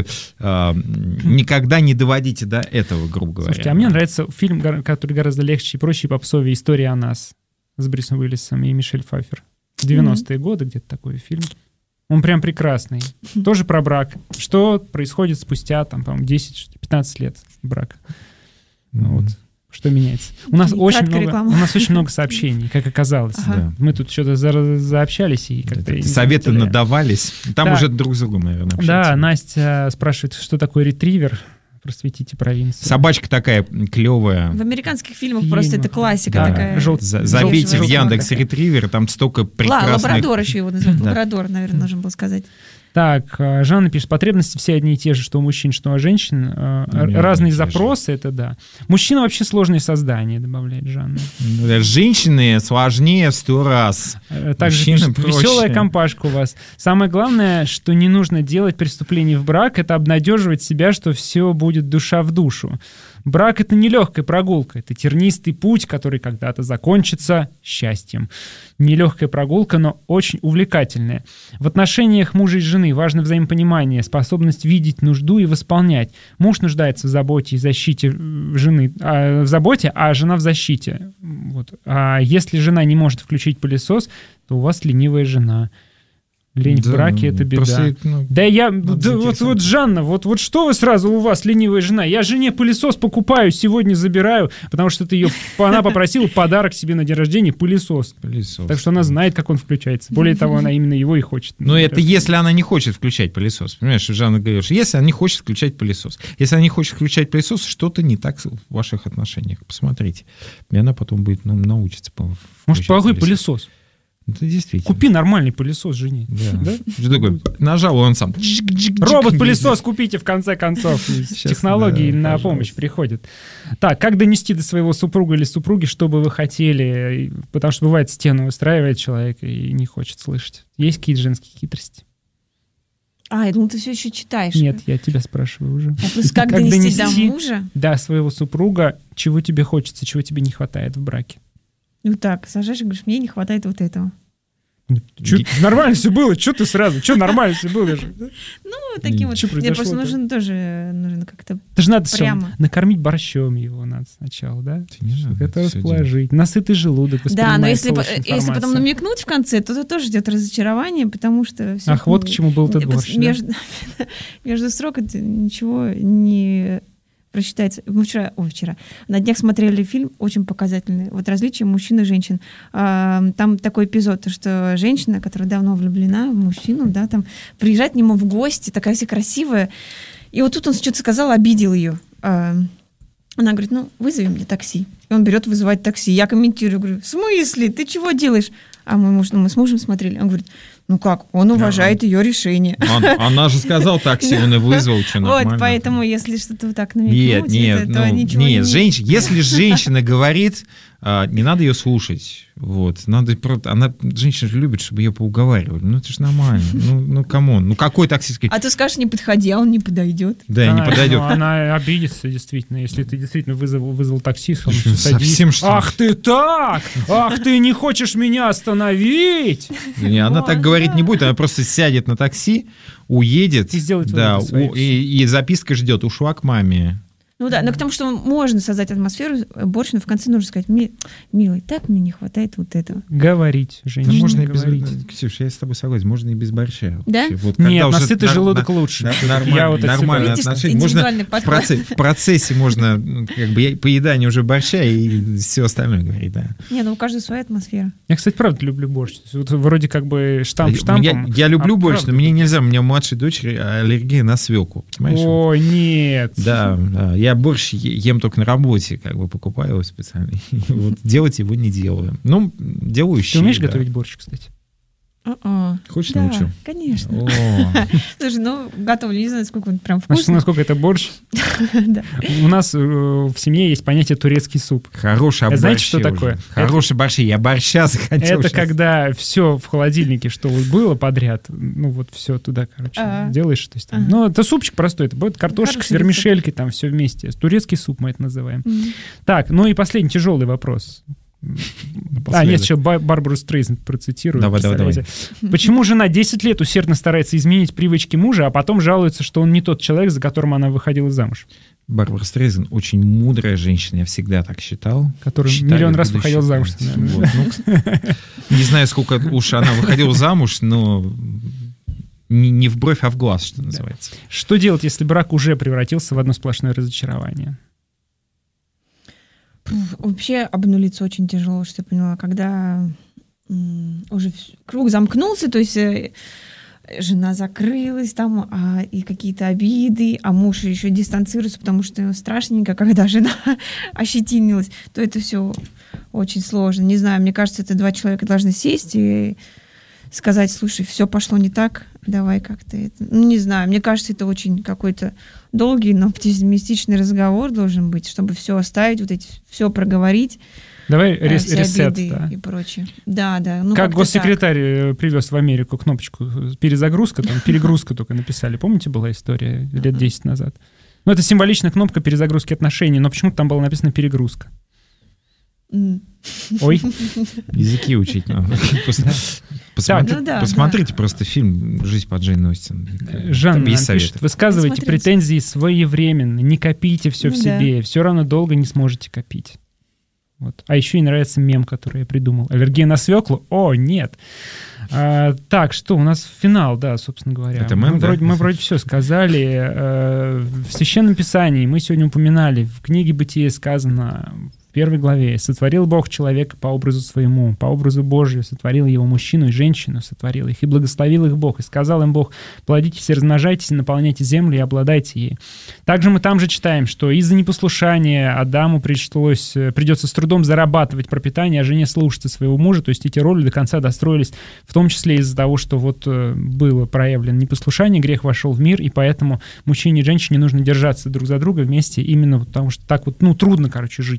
Никогда не доводите до этого, грубо говоря. Слушайте, а мне нравится фильм, который гораздо легче и проще и попсовее, «История о нас» с Брюсом Уиллисом и Мишель Пфайффер. девяностые mm-hmm. годы где-то такой фильм. Он прям прекрасный. Mm-hmm. Тоже про брак. Что происходит спустя, там, по-моему, десять-пятнадцать лет брака. Mm-hmm. Вот. Что меняется. У нас, очень много, у нас очень много сообщений, как оказалось. Ага. Мы тут что-то за, заобщались и как-то... Советы надавались. Там да. уже друг с другом, наверное, общаются. Да, Настя спрашивает, что такое ретривер. Просветите провинцию. Собачка такая клевая. В американских фильмах Фильм. просто это классика да. такая. Жел... Забейте в Яндекс ретривер, там столько прекрасных... Лабрадор еще его называют. Лабрадор, наверное, нужно было сказать. Так, Жанна пишет, потребности все одни и те же, что у мужчин, что у женщин. Ну, разные запросы, это да. Мужчина вообще сложные создания, добавляет Жанна. Женщины сложнее в сто раз. Также пишет, веселая компашка у вас. Самое главное, что не нужно делать преступлений в брак, это обнадеживать себя, что все будет душа в душу. Брак — это не легкая прогулка, это тернистый путь, который когда-то закончится счастьем. Нелегкая прогулка, но очень увлекательная. В отношениях мужа и жены важно взаимопонимание, способность видеть нужду и восполнять. Муж нуждается в заботе и защите жены, а, в заботе, а жена в защите. Вот. А если жена не может включить пылесос, то у вас ленивая жена. Лень да, в браке — это беда. Просто, ну, да я, да, вот, вот, Жанна, вот, вот что вы сразу, у вас ленивая жена? Я жене пылесос покупаю, сегодня забираю, потому что ты ее, она попросила подарок себе на день рождения — пылесос. пылесос. Так что она знает, как он включается. Более того, она именно его и хочет. Но это если она не хочет включать пылесос. Понимаешь, Жанна говорит, что если она не хочет включать пылесос. Если она не хочет включать пылесос, что-то не так в ваших отношениях. Посмотрите. И она потом будет ну, научиться. Может, плохой пылесос? пылесос? Это действительно. Купи нормальный пылесос жене. Да. Да? Что такое? Нажал, он сам. Робот-пылесос купите, в конце концов. Сейчас, технологии да, на пожалуйста. Помощь приходят. Так, как донести до своего супруга или супруги, что бы вы хотели? Потому что бывает, стену устраивает человек и не хочет слышать. Есть какие-то женские хитрости? А, я думал, ты все еще читаешь. Нет, я тебя спрашиваю уже. А то есть как, как донести, донести до мужа? До своего супруга, чего тебе хочется, чего тебе не хватает в браке. Ну так, сажаешь и говоришь, мне не хватает вот этого. Чё, нормально все было, что ты сразу? Что нормально все было же? Ну, таким вот. Мне просто нужен тоже, нужно как-то Это же надо прямо. накормить борщом его надо сначала, да? Надо это расположить. Насытый желудок Да, но если, если потом намекнуть в конце, то это тоже ждет разочарование, потому что... Ах, вот к чему был этот борщ. Между, между строк ничего не... просчитается. Мы вчера, ой, вчера, на днях смотрели фильм, очень показательный, вот различие мужчин и женщин. А, там такой эпизод, что женщина, которая давно влюблена в мужчину, да, там приезжает к нему в гости, такая вся красивая, и вот тут он что-то сказал, обидел ее. А, она говорит, ну, вызови мне такси. И он берет вызывать такси. Я комментирую, говорю, в смысле? Ты чего делаешь? А мой муж, ну, мы с мужем смотрели. Он говорит, ну как, он уважает ее решение. Она, она же сказала такси, он и вызвал, что нормально. Вот, поэтому, если что-то так намекнуть, нет, нет, это, ну, то ничего нет, не... Женщ... если женщина говорит, не надо ее слушать. Вот, надо, она, женщина же любит, чтобы ее поуговаривали. Ну, это же нормально. Ну, ну, камон. Ну, какой таксист? А ты скажешь, не подходи, а он не подойдет. Да, она, не подойдет. Ну, она обидится, действительно, если ты действительно вызвал, вызвал такси, он совсем что? Ах ты так! Ах, ты не хочешь меня остановить! Не, она так говорить не будет, она просто сядет на такси, уедет. И сделает да, у, и, и записка ждет, ушла к маме. Ну да, но к тому, что можно создать атмосферу, борщ, но в конце нужно сказать, милый, так мне не хватает вот этого. Говорить, женщина, ну, можно говорить. И без... Ксюша, я с тобой согласен, можно и без борща. Да? Вот, нет, насытый желудок нар... лучше. На... Нормально, вот нормальное отношение. Можно в, процесс, в процессе можно, как бы, поедание уже борща и все остальное говорить, да. Не, ну у каждого своя атмосфера. Я, кстати, правда люблю борщ. Вот, вроде как бы штамп штампом. Я, я люблю а борщ, правда? но мне нельзя, у меня у младшей дочери аллергия на свеклу. Понимаешь? Ой, нет. Да, да, я борщ ем только на работе, как бы покупаю его специально. Вот, делать его не делаю. Ну, делаю щи. Ты умеешь да. готовить борщ, кстати? А-а. Хочешь, да, научу? Конечно. Слушай, ну, готовлю, не знаю, сколько он прям вкусно. Значит, насколько это борщ? У нас в семье есть понятие турецкий суп. Хороший борщ. Знаете, что такое? Хороший борщ. Я борща захотел. Это когда все в холодильнике, что было подряд, ну вот все туда, короче, делаешь. Ну, это супчик простой. Это будет картошка с вермишелькой, там все вместе. Турецкий суп мы это называем. Так, ну и последний тяжелый вопрос. А, нет, еще Барбару Стрейзанд процитирую. Давай, давай, давай. Почему жена десять лет усердно старается изменить привычки мужа, а потом жалуется, что он не тот человек, за которым она выходила замуж? Барбара Стрейзанд очень мудрая женщина, я всегда так считал. Который миллион раз выходил замуж. Вот, ну, не знаю, сколько уж она выходила замуж, но не, не в бровь, а в глаз, что называется. Да. Что делать, если брак уже превратился в одно сплошное разочарование? Вообще обнулиться очень тяжело, что я поняла, когда м, уже круг замкнулся, то есть э, жена закрылась там, а, и какие-то обиды, а муж еще дистанцируется, потому что страшненько, когда жена ощетинилась, то это все очень сложно. Не знаю, мне кажется, это два человека должны сесть и сказать, слушай, все пошло не так, давай как-то это... Ну, не знаю, мне кажется, это очень какой-то долгий, но оптимистичный разговор должен быть, чтобы все оставить, вот эти, все проговорить. Давай да, рес, все ресет, обиды да. и прочее. Да, да. Ну, как госсекретарь так. Привез в Америку кнопочку перезагрузка, там перегрузка только написали. Помните, была история лет десять назад? Ну, это символичная кнопка перезагрузки отношений, но почему-то там было написано перегрузка. Mm. Ой. Языки учить надо. Посмотрите, ну, да, посмотрите да. просто фильм «Жизнь по Джейн Остин». Жанна пишет, высказывайте Посмотрите. претензии своевременно, не копите все ну, в себе, да. все равно долго не сможете копить. Вот. А еще и нравится мем, который я придумал. Аллергия на свеклу? О, нет. А, так, что у нас финал, да, собственно говоря. Это мем, мы, да? вроде, мы вроде все сказали. А, в Священном Писании мы сегодня упоминали, в книге Бытия сказано... В первой главе «Сотворил Бог человека по образу своему, по образу Божию сотворил его мужчину и женщину, сотворил их, и благословил их Бог, и сказал им Бог, плодитесь и размножайтесь, и наполняйте землю, и обладайте ей». Также мы там же читаем, что из-за непослушания Адаму пришлось, придется с трудом зарабатывать пропитание, а жене слушаться своего мужа, то есть эти роли до конца достроились, в том числе из-за того, что вот было проявлено непослушание, грех вошел в мир, и поэтому мужчине и женщине нужно держаться друг за друга вместе, именно потому что так вот, ну, трудно, короче, жить стало.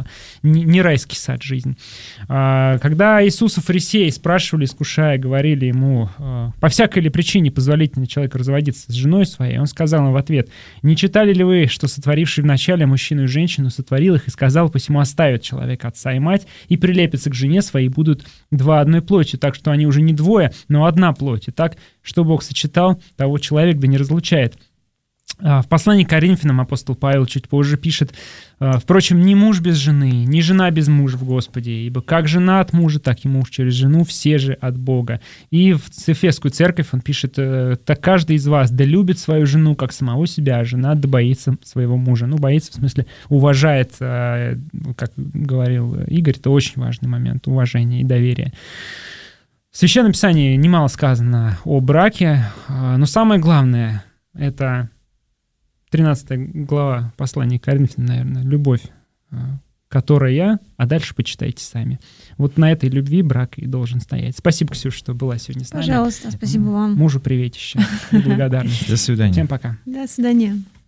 начала. Не, не райский сад жизнь. Когда Иисуса фарисеи спрашивали, искушая, говорили ему, по всякой ли причине позволительно человеку разводиться с женой своей, он сказал им в ответ: «Не читали ли вы, что сотворивший вначале мужчину и женщину сотворил их и сказал, посему оставит человек отца и мать и прилепится к жене своей, и будут два одной плотью, так что они уже не двое, но одна плоть. И так, что Бог сочетал, того человек да не разлучает». В послании к Коринфянам апостол Павел чуть позже пишет: «Впрочем, ни муж без жены, ни жена без мужа в Господе, ибо как жена от мужа, так и муж через жену, все же от Бога». И в Эфесскую церковь он пишет: «Так каждый из вас да любит свою жену, как самого себя, а жена да боится своего мужа». Ну, боится, в смысле, уважает, как говорил Игорь, это очень важный момент, уважение и доверие. В Священном Писании немало сказано о браке, но самое главное — это тринадцатая глава послания к Коринфянам, наверное, любовь, которая я, а дальше почитайте сами. Вот на этой любви брак и должен стоять. Спасибо, Ксюша, что была сегодня с нами. Пожалуйста, спасибо вам. Мужу приветище и благодарность. До свидания. Всем пока. До свидания.